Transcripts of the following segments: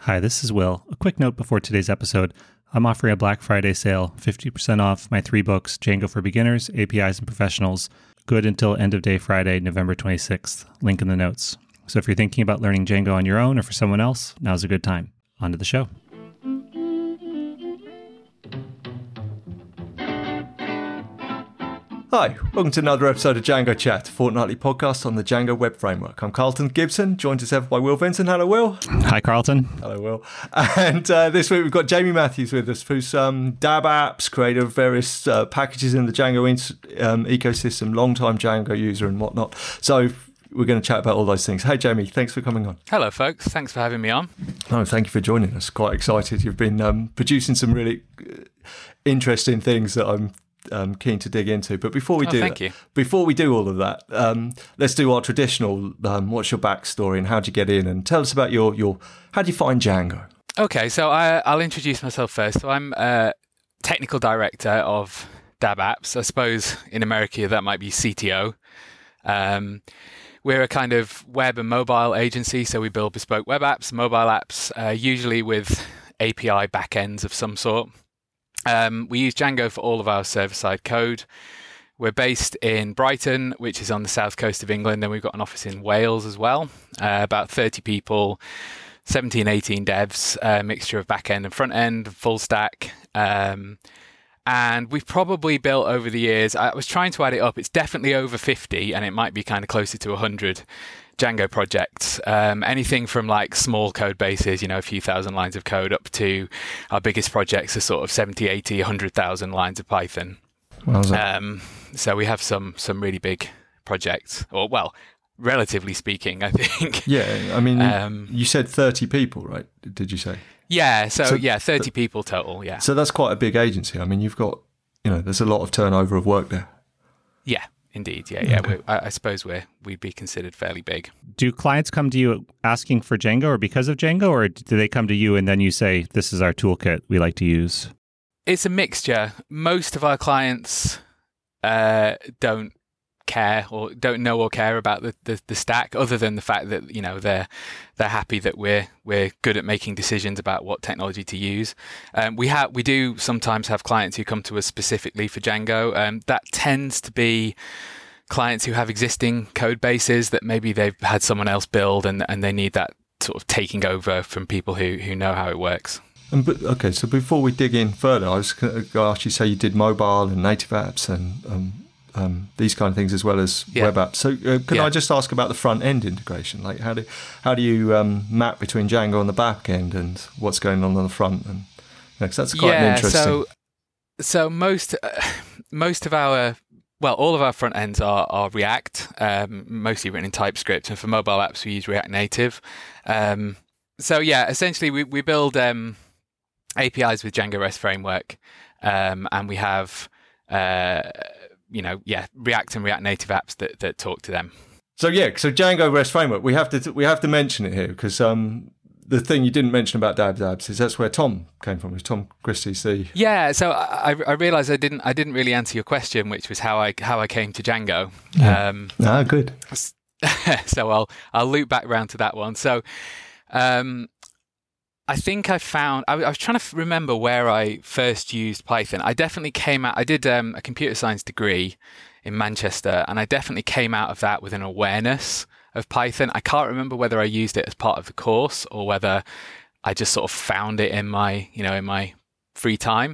Hi, this is Will. A quick note before today's episode. I'm offering a Black Friday sale, 50% off my 3 books, Django for Beginners, APIs, and Professionals, good until end of day Friday, November 26th. Link in the notes. So if you're thinking about learning Django on your own or for someone else, now's a good time. On to the show. Hi, welcome to another episode of Django Chat, a fortnightly podcast on the Django Web Framework. I'm Carlton Gibson, joined as ever by Will Vincent. Hello, Will. Hi, Carlton. Hello, Will. And this week we've got Jamie Matthews with us, who's Dab Apps, creator of various packages in the Django ecosystem, long-time Django user and whatnot. So we're going to chat about all those things. Hey, Jamie, thanks for coming on. Hello, folks. Thanks for having me on. Oh, thank you for joining us. Quite excited. You've been producing some really interesting things that I'm keen to dig into. But before we before we do all of that, let's do our traditional what's your backstory and how did you get in, and tell us about your how do you find Django? Okay, so I'll introduce myself first. So I'm technical director of Dab Apps. I suppose in America that might be CTO. We're a kind of web and mobile agency, so we build bespoke web apps, mobile apps, usually with API backends of some sort. We use Django for all of our server-side code. We're based in Brighton, which is on the south coast of England. Then we've got an office in Wales as well. About 30 people, 17, 18 devs, a mixture of back-end and front-end, full stack. And we've probably built over the years, I was trying to add it up, it's definitely over 50, and it might be kind of closer to 100 Django projects, anything from like small code bases, a few thousand lines of code, up to our biggest projects are sort of 70, 80, 100,000 lines of Python. So we have some really big projects, or well, relatively speaking, I think. Yeah, I mean, you said 30 people, right? Did you say? Yeah, so 30 people total, yeah. So that's quite a big agency. I mean, you've got, there's a lot of turnover of work there. Yeah. Indeed, yeah. Okay. I suppose we'd be considered fairly big. Do clients come to you asking for Django or because of Django, or do they come to you and then you say, this is our toolkit we like to use? It's a mixture. Most of our clients don't care or don't know or care about the stack, other than the fact that they're happy that we're good at making decisions about what technology to use. We do sometimes have clients who come to us specifically for Django. That tends to be clients who have existing code bases that maybe they've had someone else build and they need that sort of taking over from people who know how it works. Okay, so before we dig in further, I was going to ask you, say you did mobile and native apps and these kind of things as well as web apps. So can I just ask about the front end integration? Like how do you map between Django on the back end and what's going on the front? And because that's quite an interesting. So most of our all of our front ends are React, mostly written in TypeScript, and for mobile apps we use React Native. Essentially we build APIs with Django REST framework, and we have React and React Native apps that talk to them. So Django REST framework, we have to mention it here because the thing you didn't mention about Dab Apps is that's where Tom came from. Was Tom Christie's the So I realised I didn't really answer your question, which was how I came to Django. Yeah. Good. So I'll loop back around to that one. So I think I was trying to remember where I first used Python. I definitely I did a computer science degree in Manchester, and I definitely came out of that with an awareness of Python. I can't remember whether I used it as part of the course or whether I just sort of found it in my free time.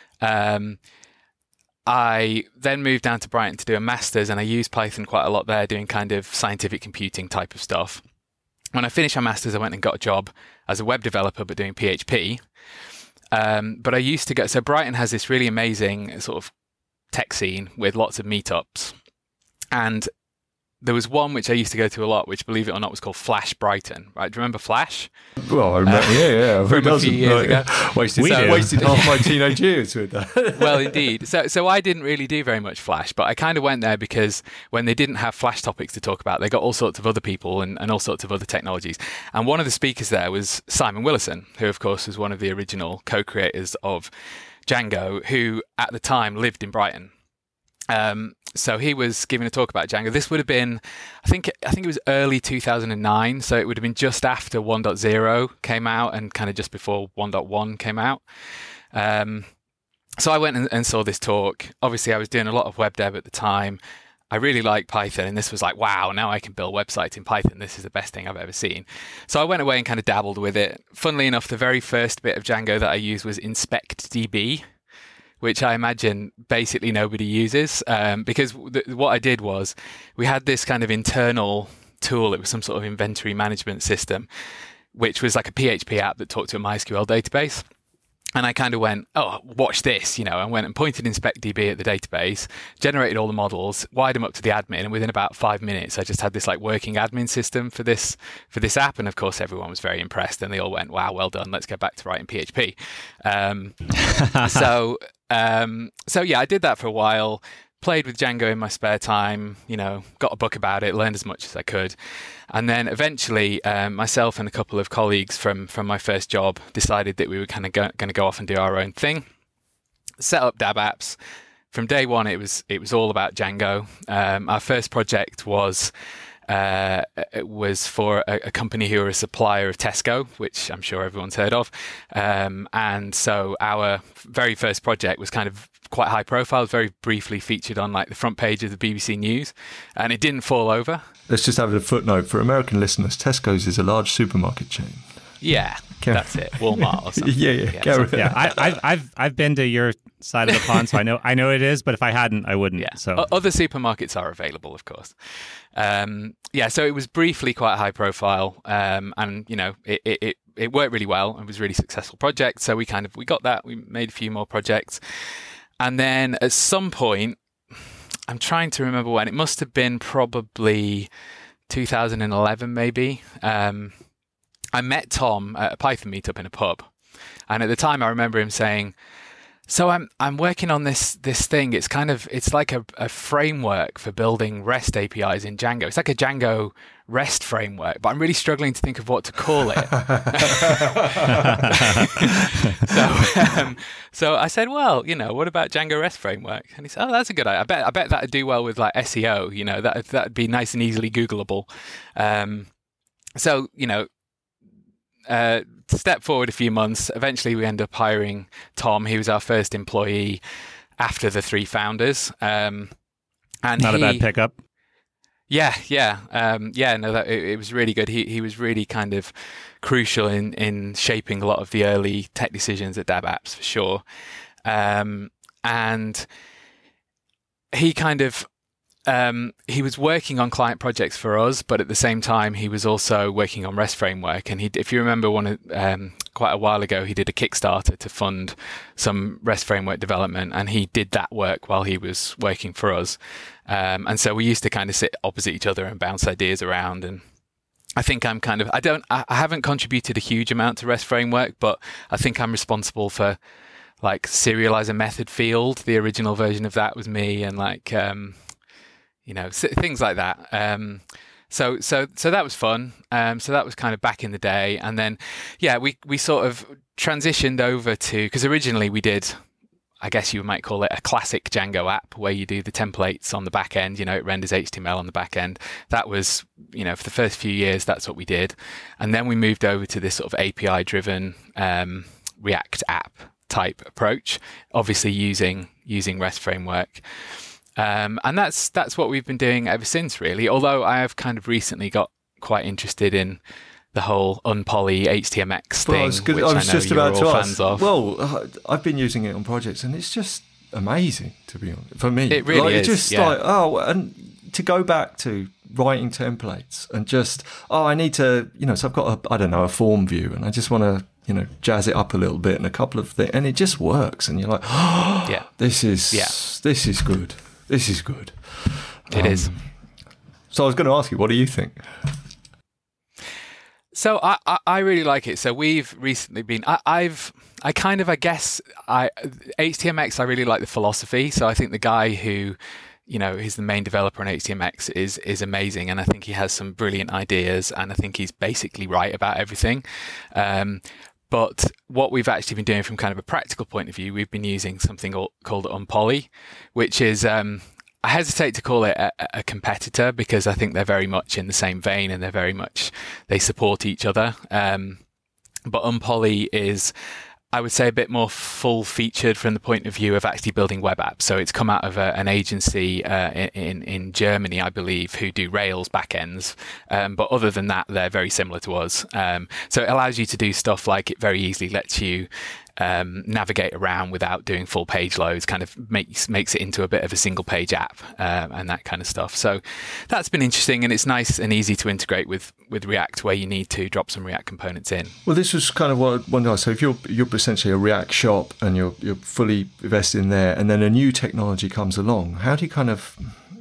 I then moved down to Brighton to do a master's, and I used Python quite a lot there, doing kind of scientific computing type of stuff. When I finished my master's, I went and got a job as a web developer, but doing PHP. But I used to go. So Brighton has this really amazing sort of tech scene with lots of meetups, and there was one which I used to go to a lot, which, believe it or not, was called Flash Brighton. Right? Do you remember Flash? Well, I remember. Yeah. From a few years ago. Wasted half my teenage years with that. Well, indeed. So I didn't really do very much Flash, but I kind of went there because when they didn't have Flash topics to talk about, they got all sorts of other people and all sorts of other technologies. And one of the speakers there was Simon Willison, who, of course, was one of the original co-creators of Django, who at the time lived in Brighton. So he was giving a talk about Django. This would have been, I think it was early 2009. So it would have been just after 1.0 came out and kind of just before 1.1 came out. So I went and saw this talk. Obviously, I was doing a lot of web dev at the time. I really liked Python, and this was like, wow, now I can build websites in Python. This is the best thing I've ever seen. So I went away and kind of dabbled with it. Funnily enough, the very first bit of Django that I used was InspectDB, which I imagine basically nobody uses, because what I did was we had this kind of internal tool. It was some sort of inventory management system, which was like a PHP app that talked to a MySQL database. And I kind of went, oh, watch this, and went and pointed InspectDB at the database, generated all the models, wired them up to the admin, and within about 5 minutes, I just had this like working admin system for this app. And of course, everyone was very impressed, and they all went, wow, well done. Let's get back to writing PHP. So yeah, I did that for a while. Played with Django in my spare time, got a book about it, learned as much as I could. And then eventually myself and a couple of colleagues from my first job decided that we were kind of going to go off and do our own thing. Set up DabApps. From day one, it was all about Django. Our first project was for a company who are a supplier of Tesco, which I'm sure everyone's heard of. And so our very first project was kind of quite high profile, very briefly featured on like the front page of the BBC News, and it didn't fall over. Let's just have a footnote for American listeners. Tesco's is a large supermarket chain. Yeah, that's it. Walmart or something. I've been to your side of the pond, so I know it is. But if I hadn't, I wouldn't. Yeah. So Other supermarkets are available, of course. So it was briefly quite high profile, and it worked really well and was a really successful project. So we got that. We made a few more projects, and then at some point, I'm trying to remember when. It must have been probably 2011, maybe. I met Tom at a Python meetup in a pub, and at the time I remember him saying, "So I'm working on this thing. It's like a framework for building REST APIs in Django. It's like a Django REST framework, but I'm really struggling to think of what to call it." So I said, "Well, what about Django REST framework?" And he said, "Oh, that's a good idea. I bet that'd do well with like SEO. That'd be nice and easily Googleable." Step forward a few months. Eventually, we ended up hiring Tom. He was our first employee after the three founders. And not a bad pickup. Yeah. It was really good. He was really kind of crucial in shaping a lot of the early tech decisions at DabApps for sure. And he kind of he was working on client projects for us, but at the same time, he was also working on REST framework. And if you remember, quite a while ago, he did a Kickstarter to fund some REST framework development, and he did that work while he was working for us. And so we used to kind of sit opposite each other and bounce ideas around. And I think I haven't contributed a huge amount to REST framework, but I think I'm responsible for like serializer method field. The original version of that was me, and like things like that. So that was fun. So that was kind of back in the day. And then, we sort of transitioned over to, because originally we did, I guess you might call it a classic Django app where you do the templates on the back end, it renders HTML on the back end. That was, for the first few years, that's what we did. And then we moved over to this sort of API driven React app type approach, obviously using REST framework. And that's what we've been doing ever since, really. Although I have kind of recently got quite interested in the whole unpoly HTMX thing, which I know you're all fans of. Well, I've been using it on projects, and it's just amazing, to be honest. For me, it really is. It's just and to go back to writing templates and just I need to, so I've got a form view, and I just want to jazz it up a little bit and a couple of things, and it just works, and you're like, this is good. This is good. It is. So I was going to ask you, what do you think? So I really like it. So we've recently been, HTMX, I really like the philosophy. So I think the guy who, is the main developer on HTMX is amazing. And I think he has some brilliant ideas, and I think he's basically right about everything. But what we've actually been doing from kind of a practical point of view, we've been using something called Unpoly, which is, I hesitate to call it a competitor because I think they're very much in the same vein and they support each other. But Unpoly is, I would say, a bit more full-featured from the point of view of actually building web apps. So it's come out of an agency in Germany, I believe, who do Rails backends. But other than that, they're very similar to us. So it allows you to do stuff like it very easily lets you navigate around without doing full page loads, kind of makes it into a bit of a single page app and that kind of stuff. So that's been interesting, and it's nice and easy to integrate with React where you need to drop some React components in. Well, this was kind of what I wanted to ask. So if you're essentially a React shop and you're fully invested in there, and then a new technology comes along, how do you kind of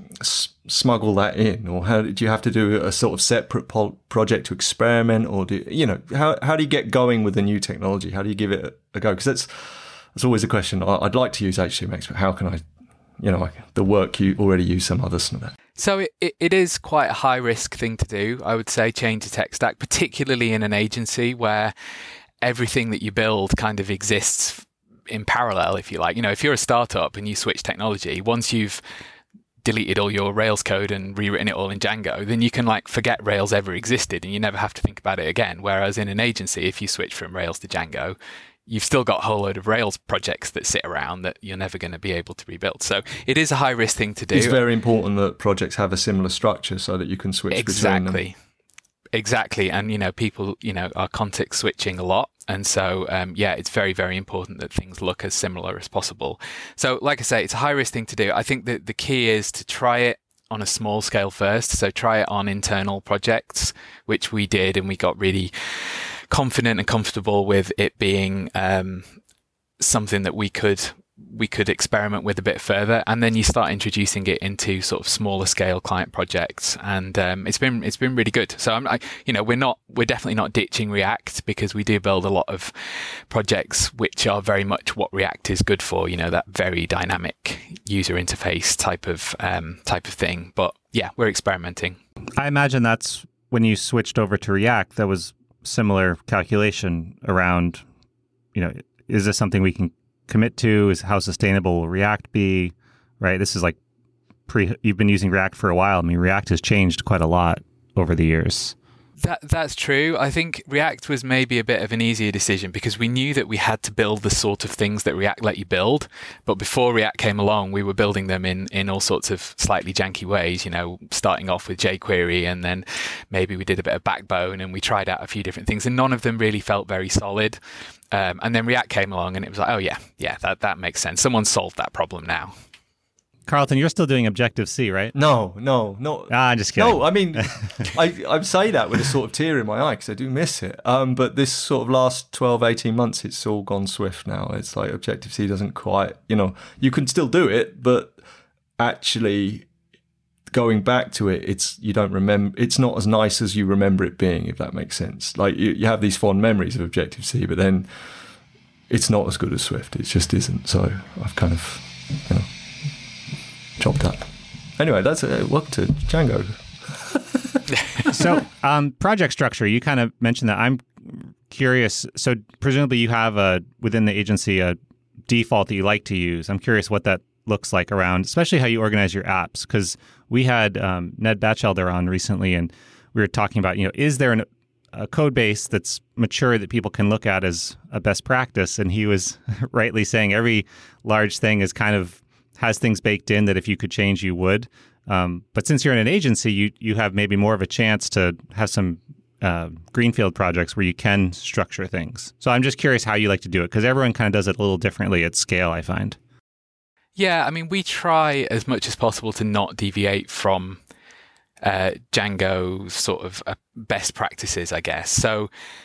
smuggle that in, or how do you have to do a sort of separate project to experiment, or how do you get going with the new technology? How do you give it a go? Because that's always a question. I'd like to use HTMX, but how can I, the work you already use some other stuff. So it is quite a high risk thing to do, I would say, change the tech stack, particularly in an agency where everything that you build kind of exists in parallel, if you like. If you're a startup and you switch technology, once you've deleted all your Rails code and rewritten it all in Django, then you can forget Rails ever existed and you never have to think about it again. Whereas in an agency, if you switch from Rails to Django, you've still got a whole load of Rails projects that sit around that you're never going to be able to rebuild. So it is a high risk thing to do. It's very important that projects have a similar structure so that you can switch between them. Exactly. And, people, are context switching a lot. And so, it's very, very important that things look as similar as possible. So, like I say, it's a high risk thing to do. I think that the key is to try it on a small scale first. So try it on internal projects, which we did, and we got really confident and comfortable with it being something that we could experiment with a bit further, and then you start introducing it into sort of smaller scale client projects, and it's been really good. So we're definitely not ditching React, because we do build a lot of projects which are very much what React is good for. That very dynamic user interface type of thing. But yeah, we're experimenting. I imagine that's when you switched over to React. That was similar calculation around, is this something we can commit to? Is how sustainable will React be? Right. This is you've been using React for a while. I mean, React has changed quite a lot over the years. That's true. I think React was maybe a bit of an easier decision because we knew that we had to build the sort of things that React let you build. But before React came along, we were building them in all sorts of slightly janky ways, starting off with jQuery, and then maybe we did a bit of Backbone, and we tried out a few different things, and none of them really felt very solid. And then React came along, and it was like, oh yeah, that makes sense. Someone solved that problem now. Carlton, you're still doing Objective-C, right? No. I'm just kidding. No, I mean, I say that with a sort of tear in my eye because I do miss it. But this sort of last 12, 18 months, it's all gone Swift now. It's like Objective-C doesn't quite, you can still do it, but actually going back to it, you don't remember, it's not as nice as you remember it being, if that makes sense. Like you have these fond memories of Objective-C, but then it's not as good as Swift. It just isn't. So I've kind of, chopped up. Anyway, that's welcome to Django. So, project structure, you kind of mentioned that. I'm curious. So, presumably, you have within the agency a default that you like to use. I'm curious what that looks like around, especially how you organize your apps. Because we had Ned Batchelder on recently, and we were talking about, is there a code base that's mature that people can look at as a best practice? And he was rightly saying every large thing is kind of has things baked in that if you could change, you would. But since you're in an agency, you have maybe more of a chance to have some greenfield projects where you can structure things. So I'm just curious how you like to do it, because everyone kind of does it a little differently at scale, I find. Yeah, I mean, we try as much as possible to not deviate from Django sort of best practices, I guess. So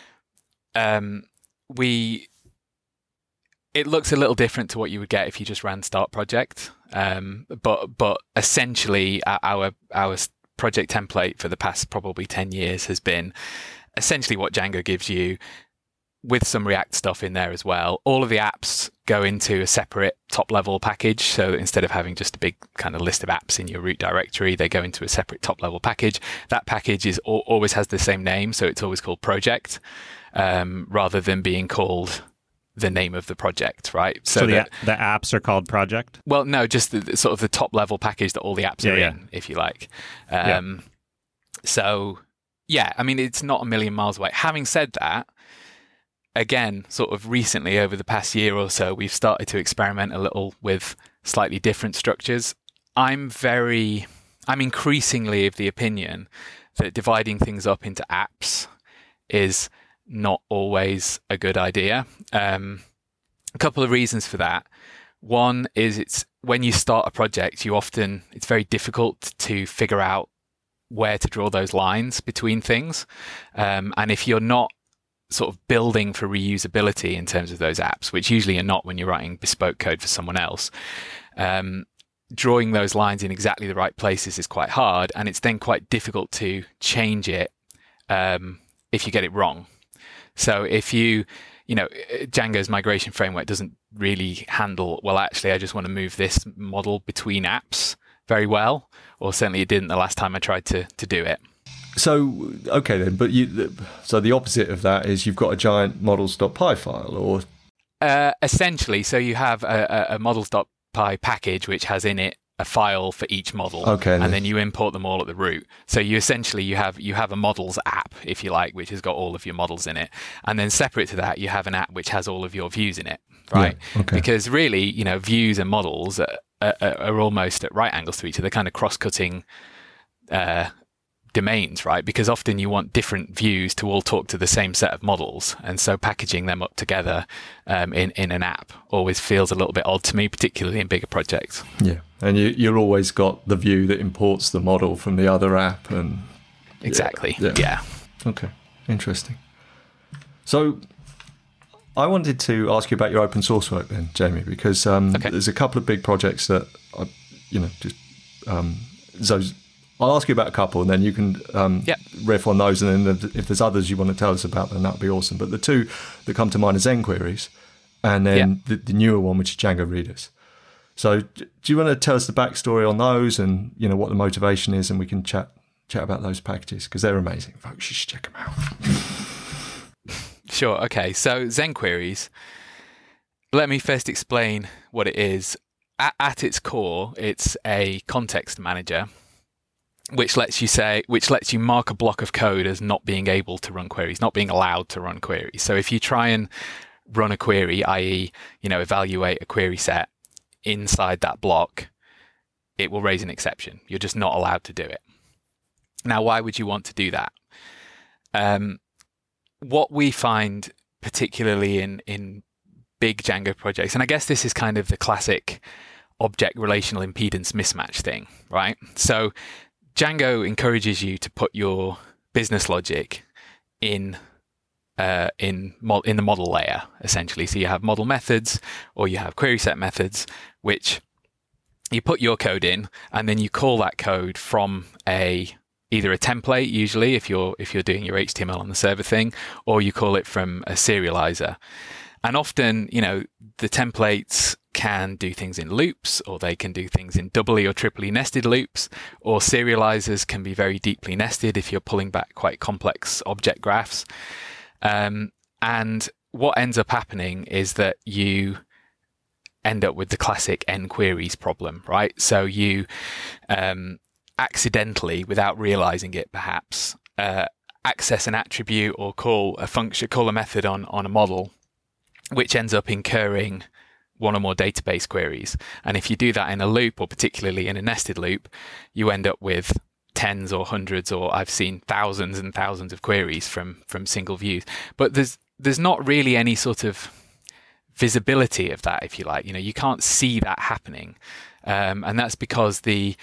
it looks a little different to what you would get if you just ran Start Project. But essentially, our project template for the past probably 10 years has been essentially what Django gives you, with some React stuff in there as well. All of the apps go into a separate top-level package. So instead of having just a big kind of list of apps in your root directory, they go into a separate top-level package. That package always has the same name, so it's always called project, rather than being called the name of the project, right? So the apps are called project? Well, no, just the sort of the top level package that all the apps are in, if you like. So, yeah, I mean, it's not a million miles away. Having said that, again, sort of recently over the past year or so, we've started to experiment a little with slightly different structures. I'm increasingly of the opinion that dividing things up into apps is not always a good idea. A couple of reasons for that. One is it's when you start a project, it's very difficult to figure out where to draw those lines between things. And if you're not sort of building for reusability in terms of those apps, which usually you're not when you're writing bespoke code for someone else, drawing those lines in exactly the right places is quite hard. And it's then quite difficult to change it if you get it wrong. So if Django's migration framework doesn't really handle, well, actually, I just want to move this model between apps very well, or certainly it didn't the last time I tried to do it. So, okay then, but so the opposite of that is you've got a giant models.py file, or? Essentially, so you have a models.py package which has in it a file for each model, and then you import them all at the root. So you have a models app, if you like, which has got all of your models in it, and then separate to that, you have an app which has all of your views in it, right? Yeah, okay. Because really, views and models are almost at right angles to each other, kind of cross-cutting domains, right? Because often you want different views to all talk to the same set of models, and so packaging them up together in an app always feels a little bit odd to me, particularly in bigger projects. Yeah, and you've always got the view that imports the model from the other app, and exactly. Yeah. Okay, interesting. So I wanted to ask you about your open source work then, Jamie, because there's a couple of big projects that so I'll ask you about a couple, and then you can riff on those, and then if there's others you want to tell us about, then that would be awesome. But the two that come to mind are Zen queries, and then the newer one, which is Django readers. So do you want to tell us the backstory on those, and what the motivation is, and we can chat about those packages, because they're amazing. Folks, you should check them out. Sure. Okay. So Zen queries. Let me first explain what it is. At its core, it's a context manager, which lets you mark a block of code as not being able to run queries, not being allowed to run queries. So if you try and run a query, i.e., evaluate a query set inside that block, it will raise an exception. You're just not allowed to do it. Now, why would you want to do that? What we find, particularly in big Django projects, and I guess this is kind of the classic object relational impedance mismatch thing, right? So Django encourages you to put your business logic in the model layer, essentially. So you have model methods, or you have query set methods, which you put your code in, and then you call that code from either a template, usually if you're doing your HTML on the server thing, or you call it from a serializer. And often, the templates can do things in loops, or they can do things in doubly or triply nested loops, or serializers can be very deeply nested if you're pulling back quite complex object graphs. And what ends up happening is that you end up with the classic n queries problem, right? So you accidentally, without realizing it perhaps, access an attribute or call a method on a model, which ends up incurring one or more database queries. And if you do that in a loop, or particularly in a nested loop, you end up with tens or hundreds, or I've seen thousands and thousands of queries from single views. But there's not really any sort of visibility of that, if you like. You can't see that happening. And that's because the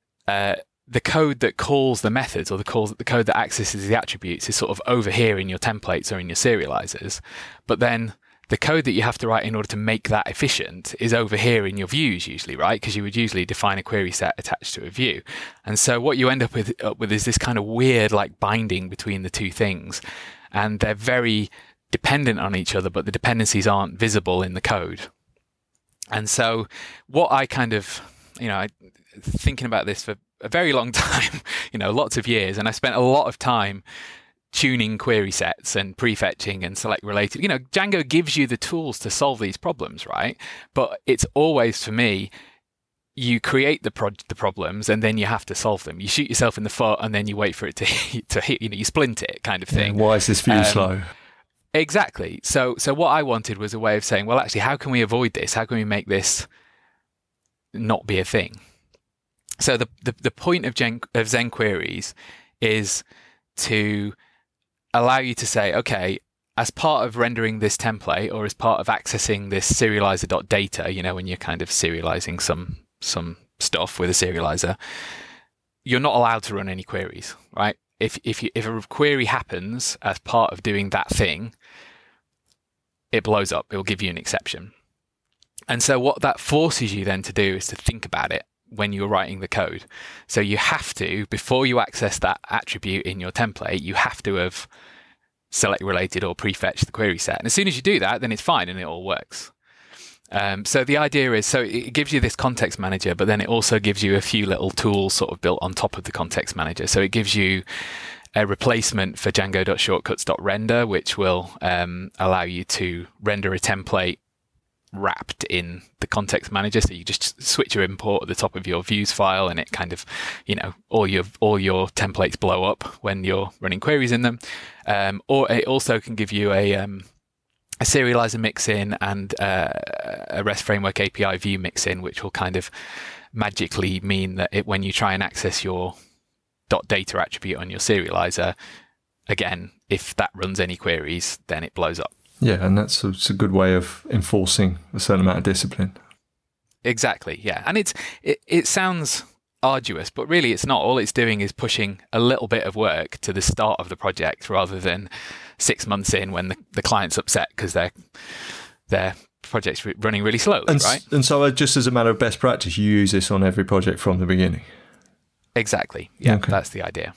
code that calls the methods, or the code that accesses the attributes, is sort of over here in your templates or in your serializers. But then the code that you have to write in order to make that efficient is over here in your views usually, right? Because you would usually define a query set attached to a view. And so what you end up with is this kind of weird binding between the two things. And they're very dependent on each other, but the dependencies aren't visible in the code. And so what I kind of, thinking about this for a very long time, lots of years, and I spent a lot of time tuning query sets and prefetching and select related. Django gives you the tools to solve these problems, right? But it's always, for me, you create the problems and then you have to solve them. You shoot yourself in the foot and then you wait for it to hit, you splint it kind of thing. Yeah, why is this view slow? Exactly. So what I wanted was a way of saying, well, actually, how can we avoid this? How can we make this not be a thing? So the point of Zen queries is to allow you to say, okay, as part of rendering this template or as part of accessing this serializer.data, when you're kind of serializing some stuff with a serializer, you're not allowed to run any queries, right? If a query happens as part of doing that thing, it blows up. It will give you an exception. And so what that forces you then to do is to think about it when you're writing the code. So you have to, before you access that attribute in your template, you have to have select related or prefetched the query set. And as soon as you do that, then it's fine and it all works. So the idea is, so it gives you this context manager, but then it also gives you a few little tools sort of built on top of the context manager. So it gives you a replacement for Django.shortcuts.render, which will allow you to render a template wrapped in the context manager. So you just switch your import at the top of your views file and it kind of, all your templates blow up when you're running queries in them. Or it also can give you a serializer mix-in and a REST Framework API view mix-in, which will kind of magically mean that when you try and access your .data attribute on your serializer, again, if that runs any queries, then it blows up. Yeah, and it's a good way of enforcing a certain amount of discipline. Exactly, yeah. And it sounds arduous, but really it's not. All it's doing is pushing a little bit of work to the start of the project rather than 6 months in when the client's upset because their project's running really slowly, right? And so just as a matter of best practice, you use this on every project from the beginning? Exactly, yeah, okay. That's the idea.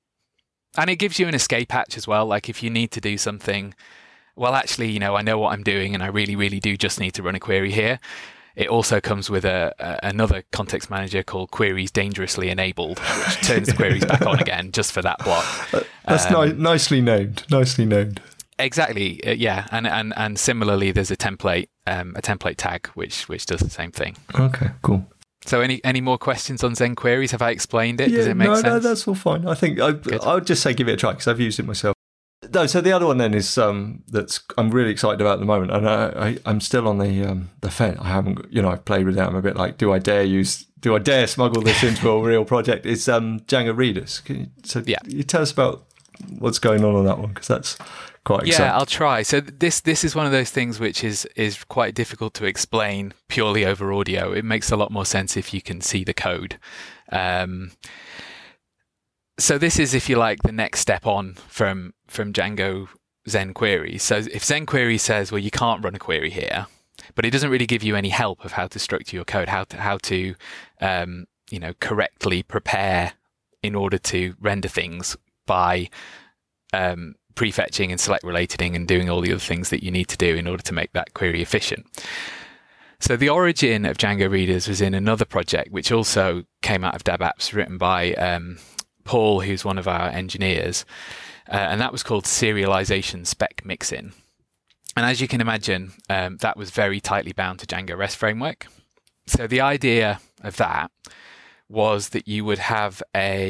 And it gives you an escape hatch as well, like if you need to do something, well, actually, I know what I'm doing and I really, really do just need to run a query here. It also comes with another context manager called Queries Dangerously Enabled, which turns the queries back on again just for that block. That's nicely named. Nicely named. Exactly. Yeah. And similarly, there's a template tag which does the same thing. Okay. Cool. So any more questions on Zen queries? Have I explained it? Yeah, Does it make sense? No, that's all fine. I think I would just say give it a try because I've used it myself. No, so the other one then is that's I'm really excited about at the moment, and I'm still on the fence. I haven't, I've played with it. I'm a bit like, do I dare smuggle this into a real project? It's Django Readers. You tell us about what's going on that one because that's quite exciting. Yeah, I'll try. So this is one of those things which is quite difficult to explain purely over audio. It makes a lot more sense if you can see the code. So this is, if you like, the next step on from Django Zen queries. So if Zen query says, well, you can't run a query here, but it doesn't really give you any help of how to structure your code, how to correctly prepare in order to render things by prefetching and select relateding and doing all the other things that you need to do in order to make that query efficient. So the origin of Django Readers was in another project, which also came out of DevApps, written by Paul, who's one of our engineers, and that was called Serialization Spec Mixin. And as you can imagine, that was very tightly bound to Django REST Framework. So the idea of that was that you would have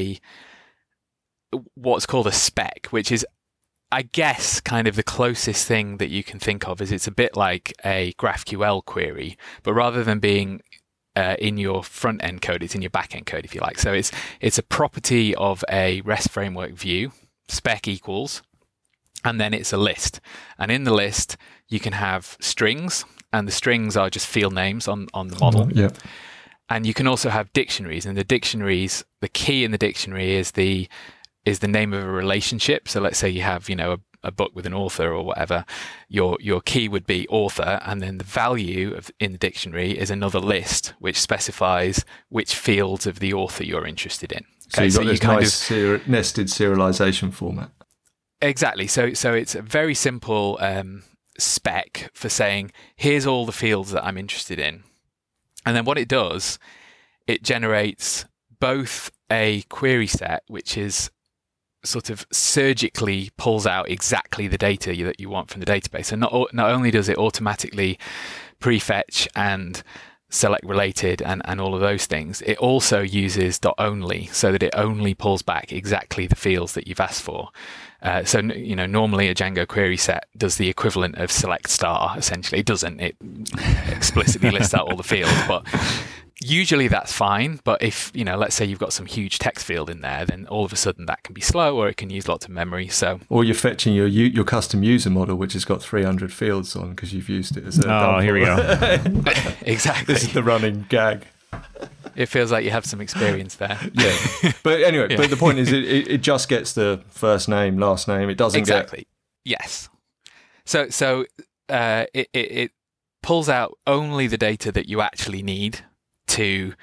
what's called a spec, which is, I guess, kind of the closest thing that you can think of. Is it's a bit like a GraphQL query, but rather than being in your front end code, it's in your back end code, if you like. So it's a property of a REST framework view, spec equals, and then it's a list. And in the list, you can have strings, and the strings are just field names on the model. Yeah. And you can also have dictionaries, and the key in the dictionary is the name of a relationship. So let's say you have, a book with an author or whatever, your key would be author, and then the value in the dictionary is another list which specifies which fields of the author you're interested in. Okay, so you've got this nice nested serialization format. Exactly. So it's a very simple spec for saying, here's all the fields that I'm interested in. And then what it does, it generates both a query set, which is sort of surgically pulls out exactly the data that you want from the database. So not only does it automatically prefetch and select related and all of those things, it also uses .only, so that it only pulls back exactly the fields that you've asked for. So normally a Django query set does the equivalent of select star. Essentially, it doesn't. It explicitly lists out all the fields, but usually that's fine. But if let's say you've got some huge text field in there, then all of a sudden that can be slow, or it can use lots of memory. So, or you're fetching your custom user model, which has got 300 fields on because you've used it as a. Oh, here we go. Exactly. This is the running gag. It feels like you have some experience there. Yeah, but anyway, But the point is, it just gets the first name, last name. It doesn't exactly. Yes. So it pulls out only the data that you actually need to,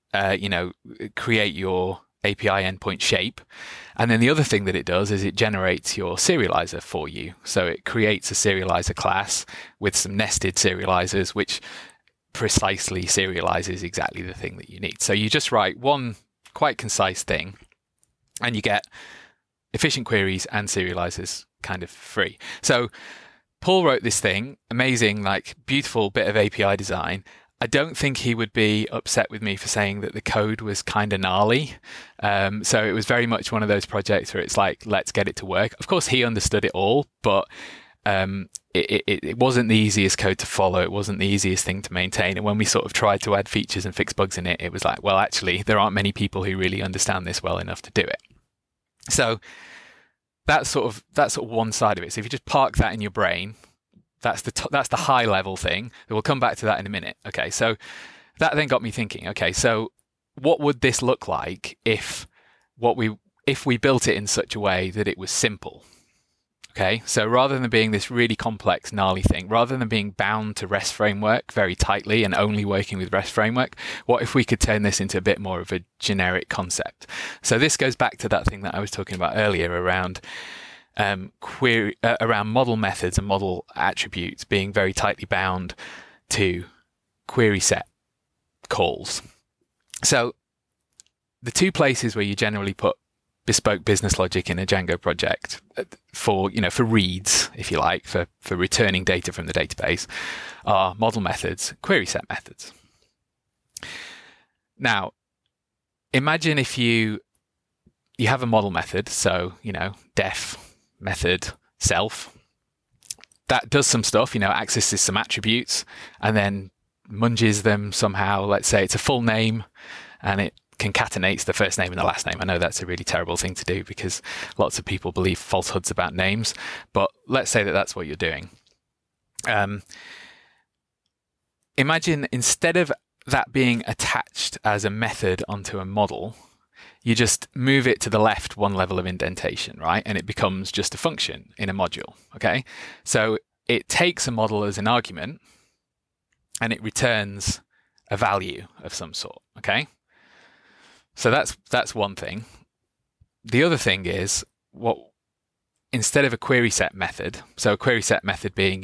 create your API endpoint shape. And then the other thing that it does is it generates your serializer for you. So it creates a serializer class with some nested serializers, which precisely serializes exactly the thing that you need. So you just write one quite concise thing and you get efficient queries and serializers kind of free. So Paul wrote this thing, amazing, like beautiful bit of API design. I don't think he would be upset with me for saying that the code was kind of gnarly. So it was very much one of those projects where it's like, let's get it to work. Of course, he understood it all, but it wasn't the easiest code to follow. It wasn't the easiest thing to maintain. And when we sort of tried to add features and fix bugs in it, it was like, well, actually, there aren't many people who really understand this well enough to do it. So that's sort of one side of it. So if you just park that in your brain, that's the high level thing. We'll come back to that in a minute. Okay, so that then got me thinking. Okay, so what would this look like if we built it in such a way that it was simple? Okay, so rather than being this really complex, gnarly thing, rather than being bound to REST framework very tightly and only working with REST framework, what if we could turn this into a bit more of a generic concept? So this goes back to that thing that I was talking about earlier around around model methods and model attributes being very tightly bound to query set calls. So the two places where you generally put bespoke business logic in a Django project for reads, if you like, for returning data from the database are model methods, query set methods. Now, imagine if you have a model method, so, def method self, that does some stuff, accesses some attributes and then munges them somehow. Let's say it's a full name and it concatenates the first name and the last name. I know that's a really terrible thing to do because lots of people believe falsehoods about names, but let's say that that's what you're doing. Imagine instead of that being attached as a method onto a model, you just move it to the left one level of indentation, right? And it becomes just a function in a module, okay? So it takes a model as an argument and it returns a value of some sort, okay? So that's one thing. The other thing is instead of a query set method, so a query set method being,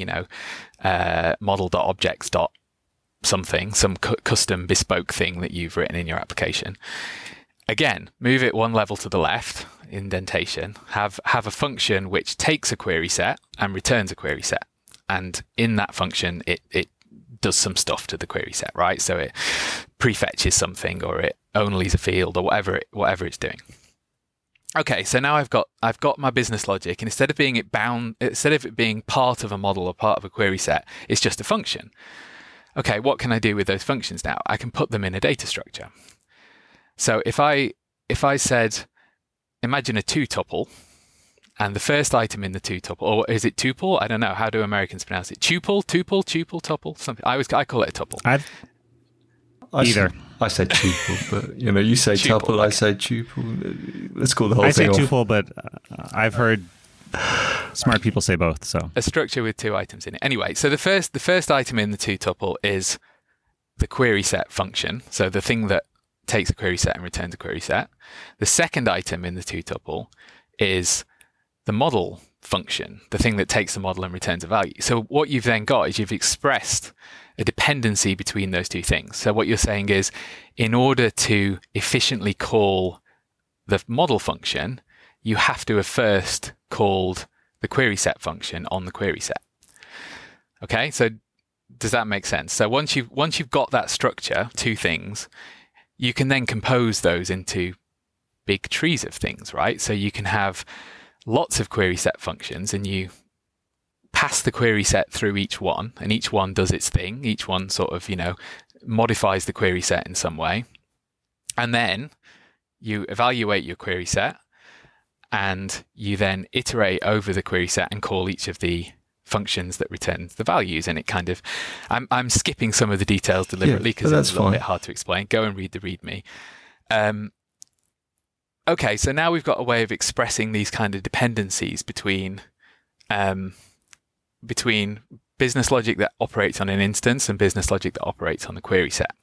model.objects.something, some custom bespoke thing that you've written in your application. Again, move it one level to the left, indentation, have a function which takes a query set and returns a query set. And in that function, it does some stuff to the query set, right? So it prefetches something or it only's a field or whatever it's doing. Okay, so now I've got my business logic, and instead of it being part of a model or part of a query set, it's just a function. Okay, what can I do with those functions now? I can put them in a data structure. So if I said, imagine a two-tuple, and the first item in the two-tuple, or is it tuple? I don't know. How do Americans pronounce it? Tuple, tuple, something. I call it a tuple. Either. I said tuple, but you say tuple, tuple, okay. I say tuple. Let's call the whole thing off. I say tuple, but I've heard smart people say both. So a structure with two items in it. Anyway, so the first item in the two-tuple is the query set function. So the thing that takes a query set and returns a query set. The second item in the two-tuple is the model function, the thing that takes the model and returns a value. So what you've then got is you've expressed a dependency between those two things. So what you're saying is, in order to efficiently call the model function, you have to have first called the query set function on the query set. Okay, so does that make sense? So once you've got that structure, two things, you can then compose those into big trees of things, right? So you can have lots of query set functions, and you pass the query set through each one, and each one does its thing. Each one sort of, modifies the query set in some way. And then you evaluate your query set, and you then iterate over the query set and call each of the functions that returns the values. And it kind of, I'm skipping some of the details deliberately because it's a little bit hard to explain. Go and read the README. Okay, so now we've got a way of expressing these kind of dependencies between business logic that operates on an instance and business logic that operates on the query set.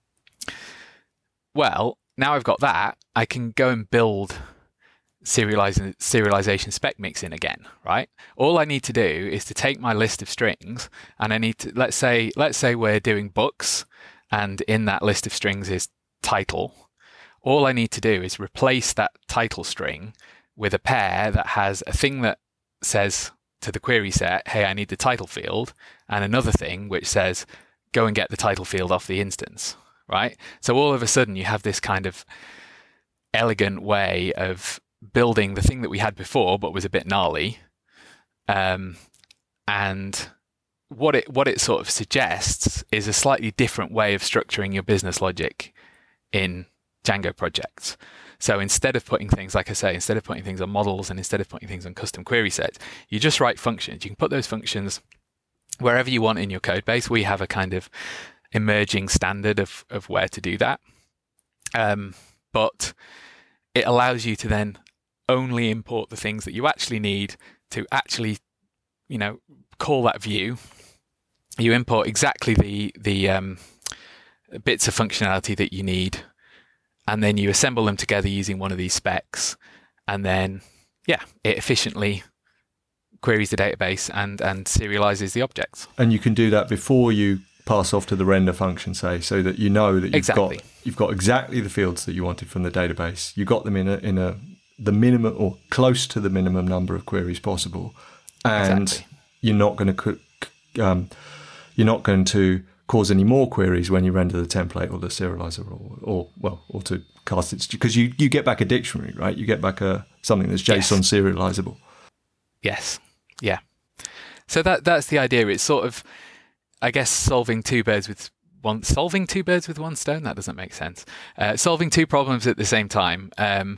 Well, now I've got that, I can go and build serialization spec mixin again, right? All I need to do is to take my list of strings, and I need to, let's say we're doing books, and in that list of strings is title. All I need to do is replace that title string with a pair that has a thing that says to the query set, hey, I need the title field, and another thing which says, go and get the title field off the instance, right? So all of a sudden you have this kind of elegant way of building the thing that we had before but was a bit gnarly. And what it sort of suggests is a slightly different way of structuring your business logic in Django projects. So instead of putting things, like I say, instead of putting things on models and instead of putting things on custom query sets, you just write functions. You can put those functions wherever you want in your code base. We have a kind of emerging standard of where to do that. But it allows you to then only import the things that you actually need to actually, call that view. You import exactly the bits of functionality that you need, and then you assemble them together using one of these specs, and then, it efficiently queries the database and serializes the objects. And you can do that before you pass off to the render function, say, so that you know that you've got exactly the fields that you wanted from the database. You got them in the minimum or close to the minimum number of queries possible, and you're not going to cause any more queries when you render the template or the serializer or to cast it, because you get back a dictionary, right? You get back something that's JSON serializable. Yes. Yeah. So that's the idea. It's sort of, I guess, solving two birds with one stone. That doesn't make sense. Solving two problems at the same time.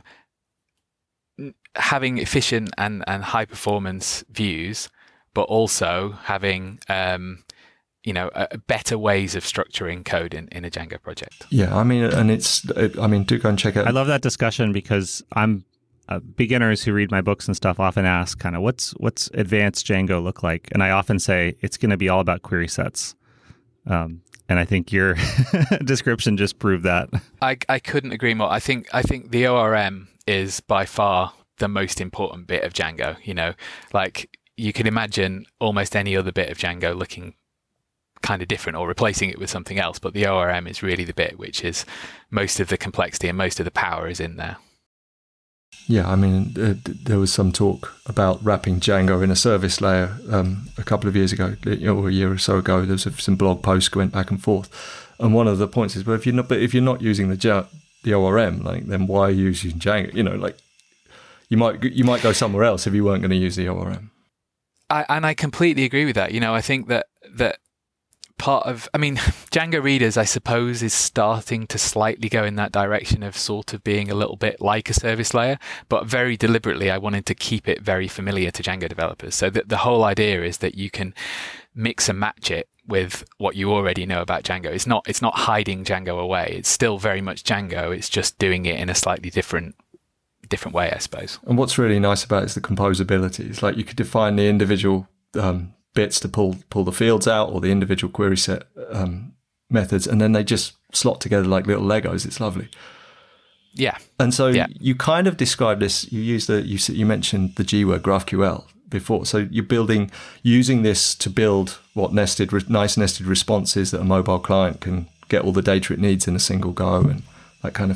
Having efficient and high performance views, but also having better ways of structuring code in a Django project. Yeah, do go and check out. I love that discussion because beginners who read my books and stuff often ask kind of what's advanced Django look like, and I often say it's going to be all about query sets. And I think your description just proved that. I couldn't agree more. I think the ORM is by far the most important bit of Django. Like you can imagine almost any other bit of Django looking kind of different or replacing it with something else, but the ORM is really the bit which is most of the complexity and most of the power is in there. Yeah, there was some talk about wrapping Django in a service layer a couple of years ago, or a year or so ago. There was some blog posts went back and forth, and one of the points is, well, if you're not using the ORM, then why are you using Django? You might go somewhere else if you weren't going to use the ORM. I completely agree with that. I think that part of, Django readers, I suppose, is starting to slightly go in that direction of sort of being a little bit like a service layer, but very deliberately I wanted to keep it very familiar to Django developers. So that the whole idea is that you can mix and match it with what you already know about Django. It's not hiding Django away. It's still very much Django. It's just doing it in a slightly different way, I suppose. And what's really nice about it is the composability. It's like you could define the individual bits to pull the fields out, or the individual query set methods, and then they just slot together like little Legos. It's lovely. Yeah. And so you kind of described this. You mentioned the G word, GraphQL, before. So you're using this to build nice nested responses that a mobile client can get all the data it needs in a single go and that kind of thing.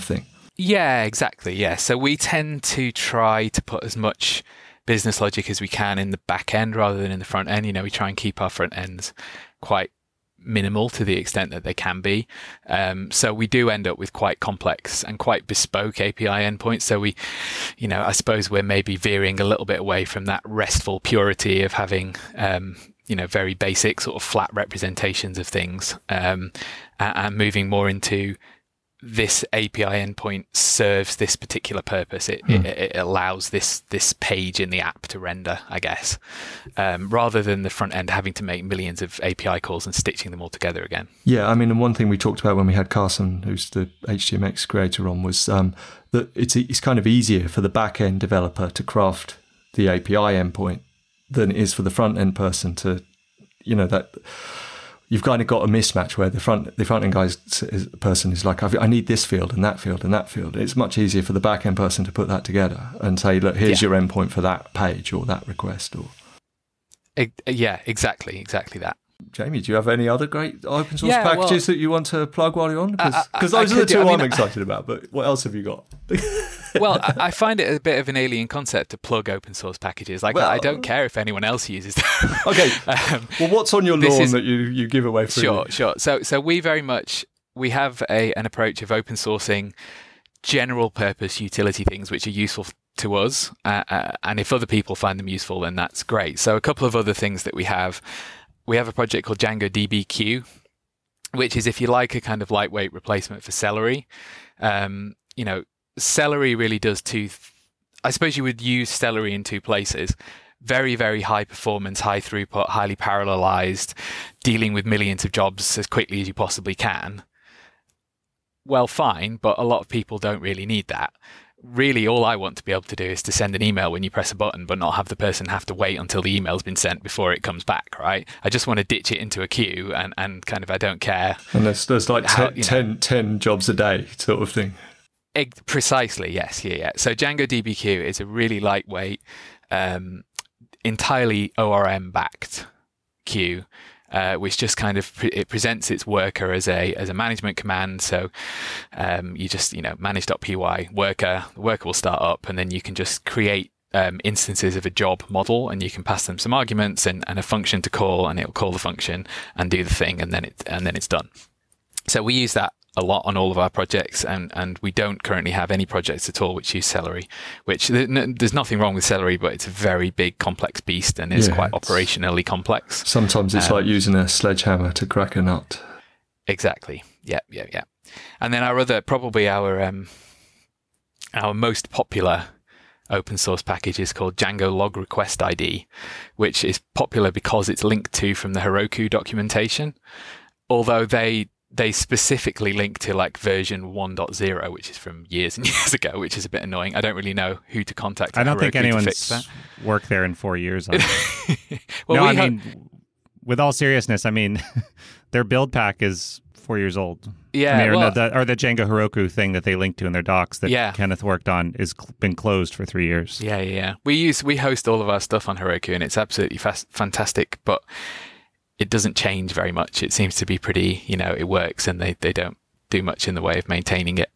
Yeah, exactly. Yeah. So we tend to try to put as much business logic as we can in the back end rather than in the front end. We try and keep our front ends quite minimal to the extent that they can be. So we do end up with quite complex and quite bespoke API endpoints. So we, I suppose we're maybe veering a little bit away from that RESTful purity of having, very basic sort of flat representations of things, and moving more into this API endpoint serves this particular purpose. It allows this page in the app to render, I guess, rather than the front end having to make millions of API calls and stitching them all together again. Yeah, I mean, and one thing we talked about when we had Carson, who's the HTMX creator, on was that it's kind of easier for the back-end developer to craft the API endpoint than it is for the front-end person to, that... You've kind of got a mismatch where the front end person is like, I need this field and that field and that field. It's much easier for the back end person to put that together and say, look, here's your endpoint for that page or that request. Yeah, exactly that. Jamie, do you have any other great open source packages that you want to plug while you're on? Because those are the two I'm excited about. But what else have you got? Well, I find it a bit of an alien concept to plug open source packages. I don't care if anyone else uses them. Okay. Well, what's on your lawn that you give away freely? Sure. So we have an approach of open sourcing general purpose utility things which are useful to us. And if other people find them useful, then that's great. So a couple of other things that we have a project called DjangoDB-Q, which is, if you like, a kind of lightweight replacement for Celery. Celery really does I suppose you would use Celery in two places. Very, very high performance, high throughput, highly parallelized, dealing with millions of jobs as quickly as you possibly can. Well, fine, but a lot of people don't really need that. Really, all I want to be able to do is to send an email when you press a button, but not have the person have to wait until the email's been sent before it comes back, right? I just want to ditch it into a queue and kind of, I don't care. And there's like 10 jobs a day sort of thing. Precisely, yes. Yeah. So DjangoDB-Q is a really lightweight, entirely ORM-backed queue, which just kind of it presents its worker as a management command. So you just manage.py worker, the worker will start up, and then you can just create instances of a job model, and you can pass them some arguments and a function to call, and it'll call the function and do the thing, and then it's done. So we use that a lot on all of our projects, and we don't currently have any projects at all which use Celery, which there's nothing wrong with Celery, but it's a very big, complex beast and is quite operationally complex. Sometimes it's like using a sledgehammer to crack a nut. Exactly. Yeah. And then our most popular open source package is called Django Log Request ID, which is popular because it's linked to from the Heroku documentation, although they specifically link to like version 1.0, which is from years and years ago, which is a bit annoying. I don't really know who to contact. I don't think anyone's worked there in 4 years on it. Well, with all seriousness, their build pack is 4 years old. Yeah, or the Django Heroku thing that they linked to in their docs that Kenneth worked on is been closed for 3 years. Yeah. We host all of our stuff on Heroku, and it's absolutely fantastic, but it doesn't change very much. It seems to be pretty, it works, and they don't do much in the way of maintaining it.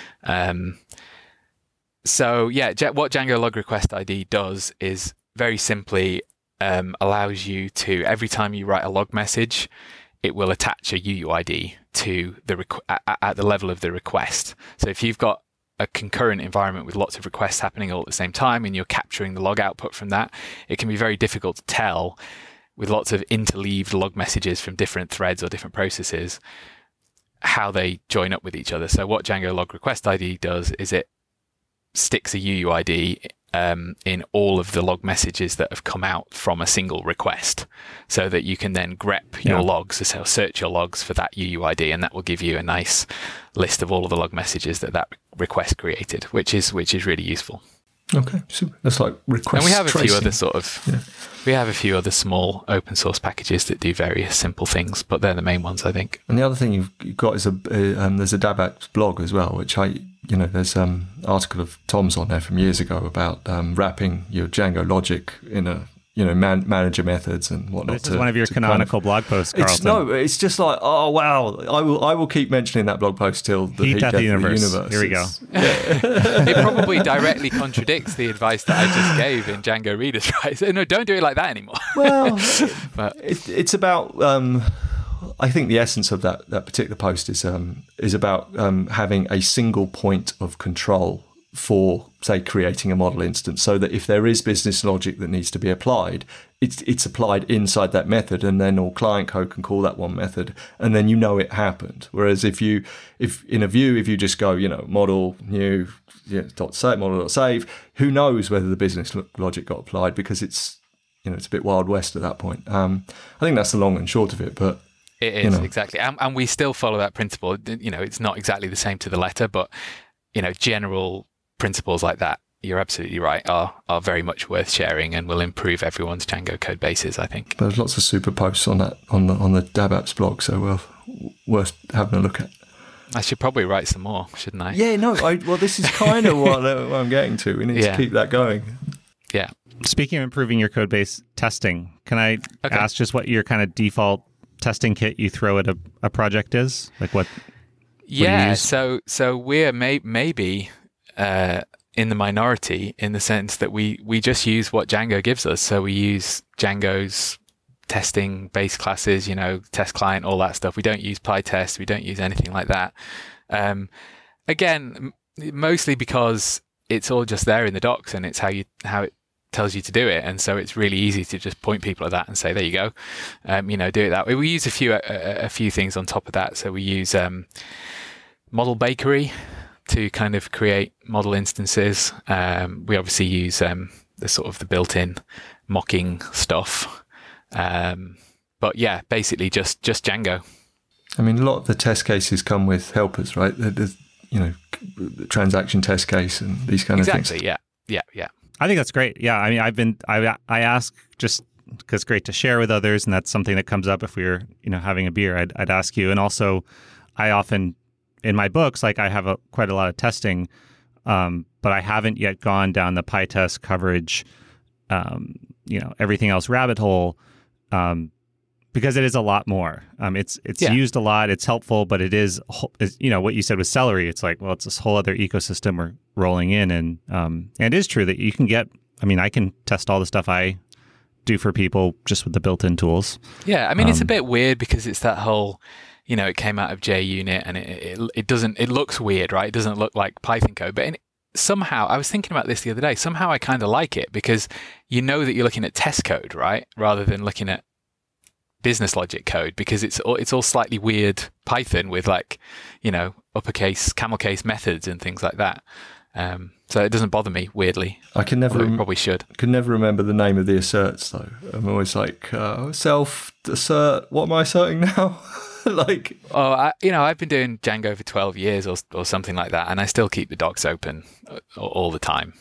So what Django Log Request ID does is very simply allows you to, every time you write a log message, it will attach a UUID to at the level of the request. So if you've got a concurrent environment with lots of requests happening all at the same time, and you're capturing the log output from that, it can be very difficult to tell, with lots of interleaved log messages from different threads or different processes, how they join up with each other. So what Django Log Request ID does is it sticks a UUID in all of the log messages that have come out from a single request, so that you can then grep your logs, so search your logs for that UUID, and that will give you a nice list of all of the log messages that request created, which is really useful. Okay, super. That's like request and we have a tracing. few other we have a few other small open source packages that do various simple things, but they're the main ones, I think. And the other thing you've got is there's a DABAPS blog as well, which there's an article of Tom's on there from years ago about wrapping your Django logic in a manager methods and whatnot. This is one of your canonical blog posts, Carlton. It's just like, oh wow, I will keep mentioning that blog post till the heat death of the universe. Here we go. It probably directly contradicts the advice that I just gave in Django Readers, right? So, no, don't do it like that anymore. Well, but it's about. I think the essence of that particular post is about having a single point of control for, say, creating a model instance, so that if there is business logic that needs to be applied, it's applied inside that method, and then all client code can call that one method, and then it happened. Whereas if in a view, if you just go, model new model.save, who knows whether the business logic got applied, because it's a bit Wild West at that point. I think that's the long and short of it, but it is exactly, and we still follow that principle. It's not exactly the same to the letter, but general principles like that, you're absolutely right, are very much worth sharing and will improve everyone's Django code bases, I think. There's lots of super posts on that on the DabApps blog, so worth having a look at. I should probably write some more, shouldn't I? Yeah, no. Well, this is kind of what I'm getting to. We need to keep that going. Yeah. Speaking of improving your code base, testing, can I ask just what your kind of default testing kit you throw at a project is? Like what? Yeah. So we're maybe in the minority, in the sense that we just use what Django gives us. So we use Django's testing base classes, test client, all that stuff. We don't use PyTest. We don't use anything like that. Again, mostly because it's all just there in the docs, and it's how it tells you to do it. And so it's really easy to just point people at that and say, there you go, do it that way. We use a few things on top of that. So we use Model Bakery to kind of create model instances. We obviously use the built-in mocking stuff. But yeah, basically just Django. I mean, a lot of the test cases come with helpers, right? The transaction test case and these kind of things. Exactly. Yeah. I think that's great. Yeah. I mean, I ask just because it's great to share with others, and that's something that comes up if we were, having a beer. I'd ask you, and also I often, in my books, like I have quite a lot of testing, but I haven't yet gone down the PyTest coverage, everything else rabbit hole, because it is a lot more. It's used a lot. It's helpful, but it is, what you said with Celery. It's like, well, it's this whole other ecosystem we're rolling in, and it is true that you can get. I mean, I can test all the stuff I do for people just with the built-in tools. Yeah, I mean, it's a bit weird because it's that whole. It came out of JUnit, and it looks weird, right? It doesn't look like Python code, but somehow, I was thinking about this the other day, somehow I kind of like it, because that you're looking at test code, right? Rather than looking at business logic code, because it's all slightly weird Python with uppercase, camel case methods and things like that. So it doesn't bother me, weirdly. I can never probably should. Can never remember the name of the asserts though. I'm always like self assert. What am I asserting now? I've been doing Django for 12 years or something like that, and I still keep the docs open all the time.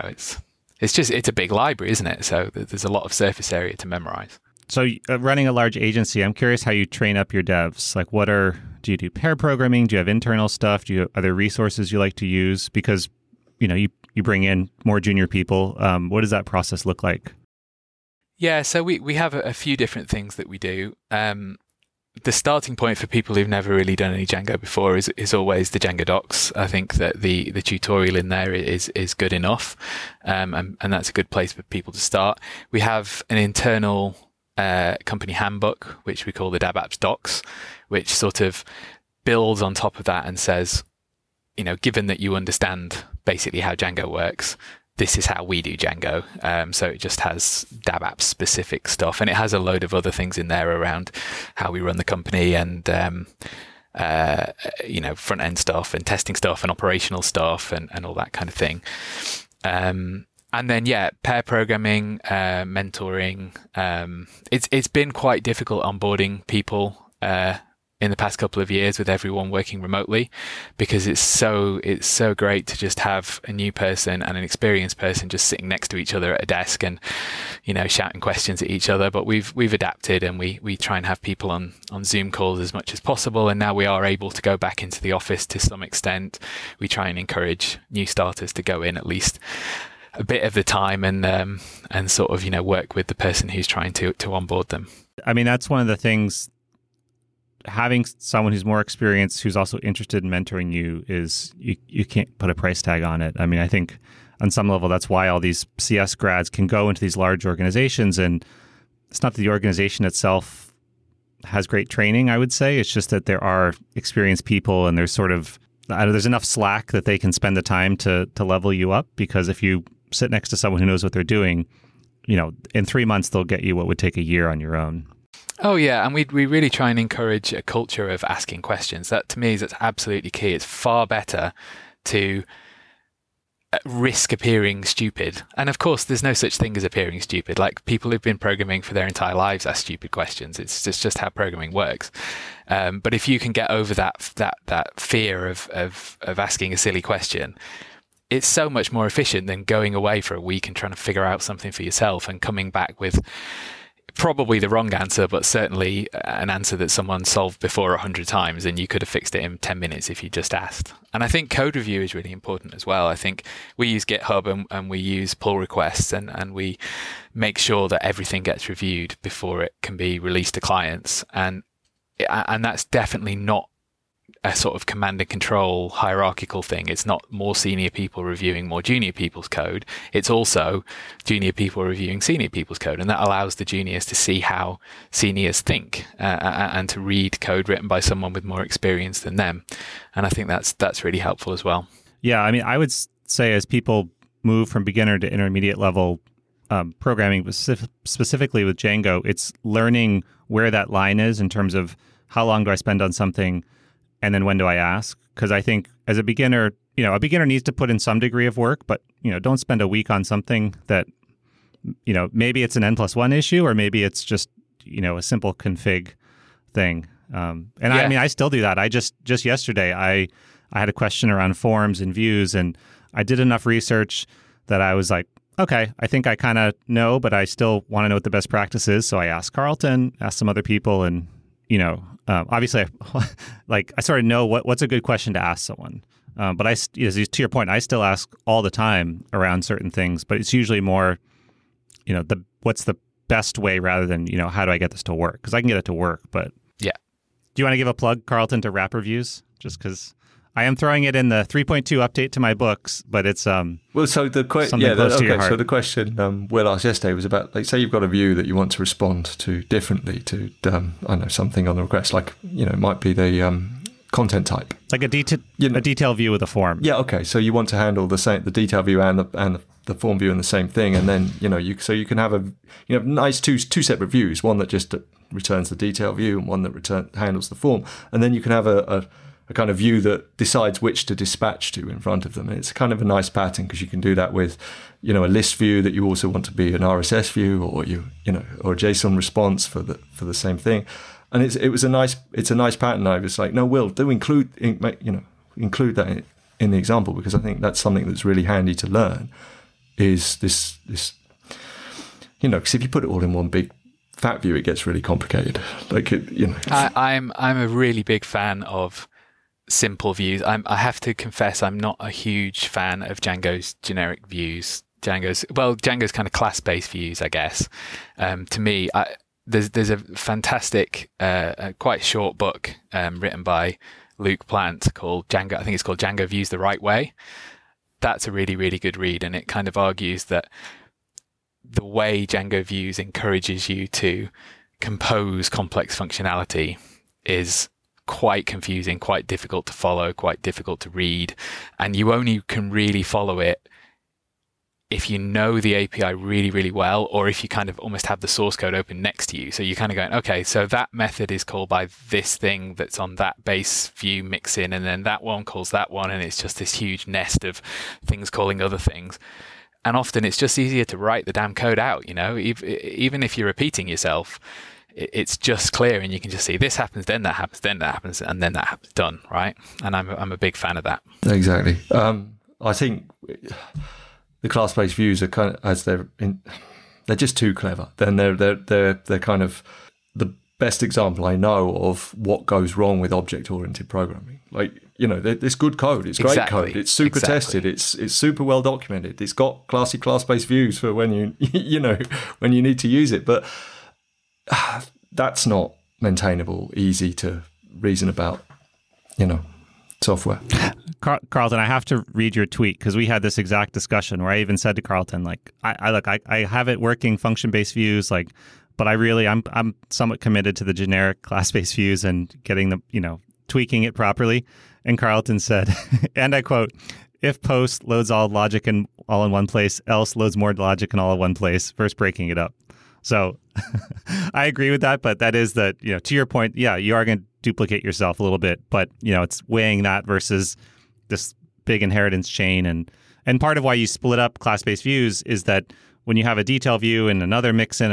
It's a big library, isn't it? So there's a lot of surface area to memorize. So running a large agency, I'm curious how you train up your devs. Like, do you do pair programming? Do you have internal stuff? Are there resources you like to use? Because, you bring in more junior people. What does that process look like? Yeah, so we have a few different things that we do. The starting point for people who've never really done any Django before is always the Django docs. I think that the tutorial in there is good enough, and that's a good place for people to start. We have an internal company handbook, which we call the DabApps docs, which sort of builds on top of that and says, given that you understand basically how Django works, this is how we do Django. So it just has DabApps specific stuff, and it has a load of other things in there around how we run the company and, front end stuff and testing stuff and operational stuff and all that kind of thing. And then, pair programming, mentoring. It's been quite difficult onboarding people in the past couple of years with everyone working remotely, because it's so great to just have a new person and an experienced person just sitting next to each other at a desk and shouting questions at each other. But we've adapted, and we try and have people on Zoom calls as much as possible, and now we are able to go back into the office to some extent. We try and encourage new starters to go in at least a bit of the time and sort of, work with the person who's trying to onboard them. I mean, that's one of the things. Having someone who's more experienced, who's also interested in mentoring you, is you can't put a price tag on it. I mean, I think on some level, that's why all these CS grads can go into these large organizations. And it's not that the organization itself has great training, I would say. It's just that there are experienced people, and there's there's enough slack that they can spend the time to level you up. Because if you sit next to someone who knows what they're doing, in 3 months, they'll get you what would take a year on your own. Oh, yeah. And we really try and encourage a culture of asking questions. That, to me, is absolutely key. It's far better to risk appearing stupid. And of course, there's no such thing as appearing stupid. Like, people who've been programming for their entire lives ask stupid questions. It's just how programming works. But if you can get over that fear of asking a silly question, it's so much more efficient than going away for a week and trying to figure out something for yourself and coming back with probably the wrong answer, but certainly an answer that someone solved before 100 times, and you could have fixed it in 10 minutes if you just asked. And I think code review is really important as well. I think we use GitHub and we use pull requests, and we make sure that everything gets reviewed before it can be released to clients. And that's definitely not a sort of command and control hierarchical thing. It's not more senior people reviewing more junior people's code. It's also junior people reviewing senior people's code. And that allows the juniors to see how seniors think and to read code written by someone with more experience than them. And I think that's really helpful as well. Yeah, I mean, I would say as people move from beginner to intermediate level programming, specifically with Django, it's learning where that line is in terms of how long do I spend on something, and then when do I ask? Because I think as a beginner, a beginner needs to put in some degree of work, but, don't spend a week on something that, maybe it's an N+1 issue, or maybe it's just, a simple config thing. I mean, I still do that. I just yesterday, I had a question around forms and views, and I did enough research that I was like, okay, I think I kind of know, but I still want to know what the best practice is. So I asked Carlton, asked some other people, and, obviously, I sort of know what's a good question to ask someone. But to your point, I still ask all the time around certain things, but it's usually more, what's the best way rather than, how do I get this to work? Because I can get it to work, but yeah. Do you want to give a plug, Carlton, to Wrap Reviews? Just because I am throwing it in the 3.2 update to my books, but it's so the something close to your heart. So the question Will asked yesterday was about, like, say you've got a view that you want to respond to differently to something on the request, like it might be the content type, like a detail view of the form. Yeah, okay. So you want to handle the detail view and the form view in the same thing, and then you can have a nice two separate views, one that just returns the detail view and one that handles the form, and then you can have a kind of view that decides which to dispatch to in front of them. And it's kind of a nice pattern because you can do that with, a list view that you also want to be an RSS view, or or a JSON response for the same thing. And it's a nice pattern. I was like, no, Will, do include that in the example, because I think that's something that's really handy to learn. Is this because if you put it all in one big fat view, it gets really complicated. I'm a really big fan of simple views. I have to confess, I'm not a huge fan of Django's generic views. Django's kind of class-based views, I guess. To me, there's a fantastic, quite short book written by Luke Plant called Django. I think it's called Django Views the Right Way. That's a really, really good read, and it kind of argues that the way Django Views encourages you to compose complex functionality is quite confusing, quite difficult to follow, quite difficult to read, and you only can really follow it if you know the API really, really well, or if you kind of almost have the source code open next to you. So you're kind of going, okay, so that method is called by this thing that's on that base view mixin, and then that one calls that one, and it's just this huge nest of things calling other things. And often it's just easier to write the damn code out, even if you're repeating yourself. It's just clear, and you can just see this happens, then that happens, then that happens, and then that happens. Done, right? And I'm a big fan of that. Exactly. I think the class-based views are kind of, they're just too clever. Then they're kind of the best example I know of what goes wrong with object-oriented programming. Like, there's good code. It's great code. It's super tested. It's super well documented. It's got classy class-based views for when when you need to use it. But that's not maintainable, easy to reason about, software. Carlton, I have to read your tweet because we had this exact discussion where I even said to Carlton, like, I have it working function-based views, like, but I'm somewhat committed to the generic class-based views and getting them, tweaking it properly. And Carlton said, and I quote, "If post loads all logic all in one place, else loads more logic in all in one place, first breaking it up." So I agree with that, but that is that, to your point, yeah, you are going to duplicate yourself a little bit, but, it's weighing that versus this big inheritance chain. And part of why you split up class-based views is that when you have a detail view and another mix-in,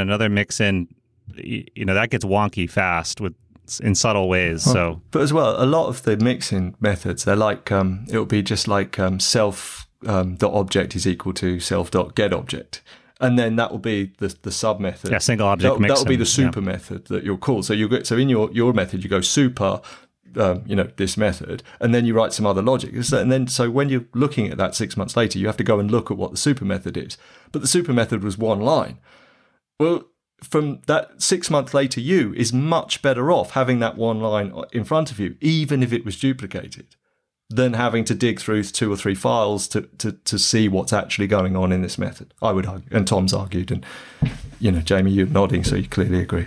that gets wonky fast in subtle ways. So, but as well, a lot of the mixing methods, they're like, it'll be just like self dot object is equal to self dot get object. And then that will be the sub method. Yeah, single object mixin. That will be the super method that you'll call. So in your method, you go super, this method, and then you write some other logic. And then, so when you're looking at that 6 months later, you have to go and look at what the super method is. But the super method was one line. Well, from that 6 month later, you is much better off having that one line in front of you, even if it was duplicated, than having to dig through 2 or 3 files to see what's actually going on in this method, I would argue. And Tom's argued, and, Jamie, you're nodding, so you clearly agree.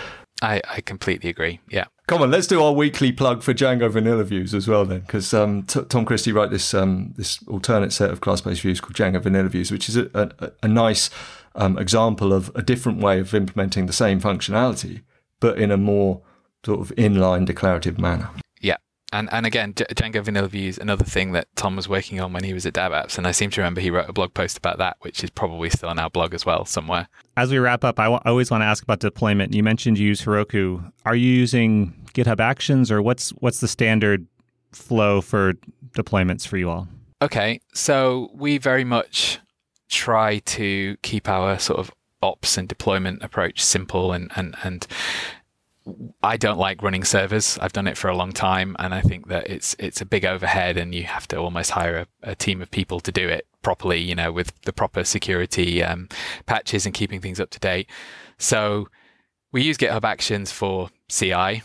I completely agree, yeah. Come on, let's do our weekly plug for Django Vanilla Views as well then, because Tom Christie wrote this alternate set of class-based views called Django Vanilla Views, which is a nice example of a different way of implementing the same functionality, but in a more sort of inline declarative manner. Yeah. And again, Django Vanilla Views, another thing that Tom was working on when he was at DabApps, and I seem to remember he wrote a blog post about that, which is probably still on our blog as well somewhere. As we wrap up, I always want to ask about deployment. You mentioned you use Heroku. Are you using GitHub Actions, or what's the standard flow for deployments for you all? Okay, so we very much try to keep our sort of ops and deployment approach simple, and I don't like running servers. I've done it for a long time, and I think that it's a big overhead, and you have to almost hire a team of people to do it properly, with the proper security patches and keeping things up to date. So we use GitHub Actions for CI.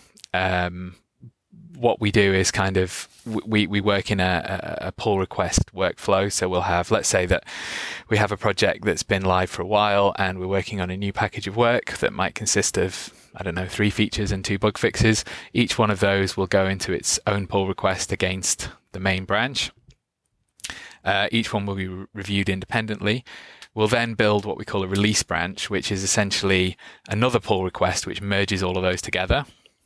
What we do is kind of, we work in a pull request workflow. So we'll have, let's say that we have a project that's been live for a while, and we're working on a new package of work that might consist of, 3 features and 2 bug fixes. Each one of those will go into its own pull request against the main branch. Each one will be reviewed independently. We'll then build what we call a release branch, which is essentially another pull request which merges all of those together.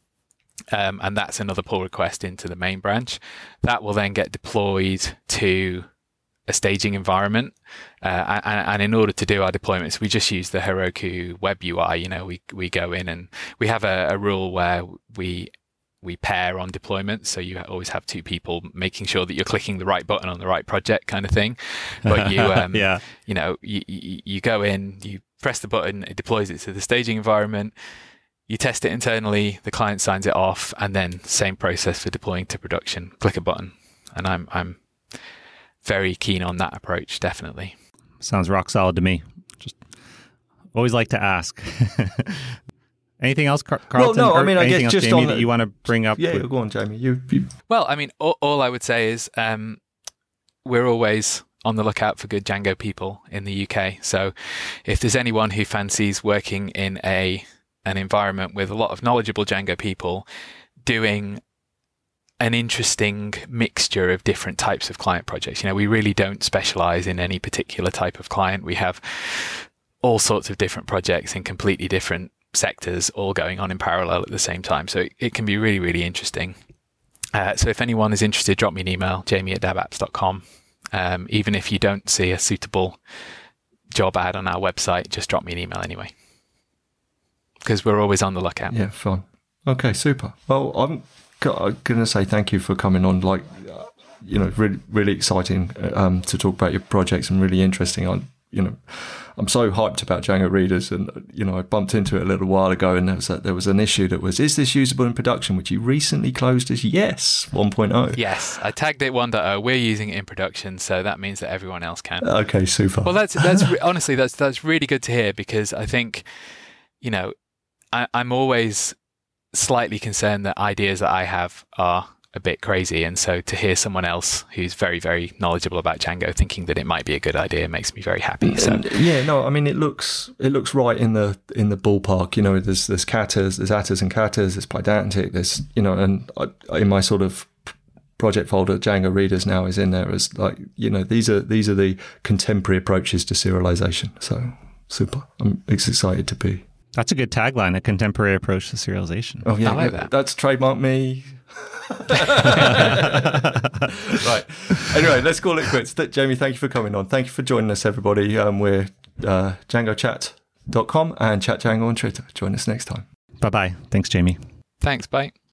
And that's another pull request into the main branch. That will then get deployed to a staging environment. And in order to do our deployments, we just use the Heroku web UI. We go in, and we have a rule where we pair on deployments. So you always have 2 people making sure that you're clicking the right button on the right project, kind of thing. But you, you go in, you press the button, it deploys it to the staging environment. You test it internally, the client signs it off, and then same process for deploying to production. Click a button, and I'm very keen on that approach, definitely. Sounds rock solid to me. Just always like to ask. Anything else, Carlton? Well, no, I mean, I guess else, just Jamie, on that you want to bring up? Yeah, go on, Jamie. You. Well, I mean, all I would say is we're always on the lookout for good Django people in the UK. So if there's anyone who fancies working in an environment with a lot of knowledgeable Django people doing an interesting mixture of different types of client projects. We really don't specialize in any particular type of client. We have all sorts of different projects in completely different sectors all going on in parallel at the same time. So it can be really, really interesting. So if anyone is interested, drop me an email, jamie@dabapps.com. Even if you don't see a suitable job ad on our website, just drop me an email anyway, because we're always on the lookout. Yeah, fine. Okay, super. Well, I'm going to say thank you for coming on. Really, really exciting to talk about your projects, and really interesting. I'm so hyped about Django readers, and I bumped into it a little while ago, and there was an issue that was, is this usable in production, which you recently closed as yes 1.0. Yes, I tagged it 1.0. We're using it in production, so that means that everyone else can. Okay, super. Well, that's honestly that's really good to hear, because I think I'm always slightly concerned that ideas that I have are a bit crazy, and so to hear someone else who's very, very knowledgeable about Django thinking that it might be a good idea makes me very happy. So it looks right in the ballpark. There's katas, there's attas and katas, there's Pydantic, there's and in my sort of project folder, Django readers now is in there as these are the contemporary approaches to serialization. So super. I'm excited to be. That's a good tagline, a contemporary approach to serialization. Oh yeah, I like that. That's trademark me. Right. Anyway, let's call it quits. Jamie, thank you for coming on. Thank you for joining us, everybody. We're DjangoChat.com and ChatDjango on Twitter. Join us next time. Bye-bye. Thanks, Jamie. Thanks. Bye.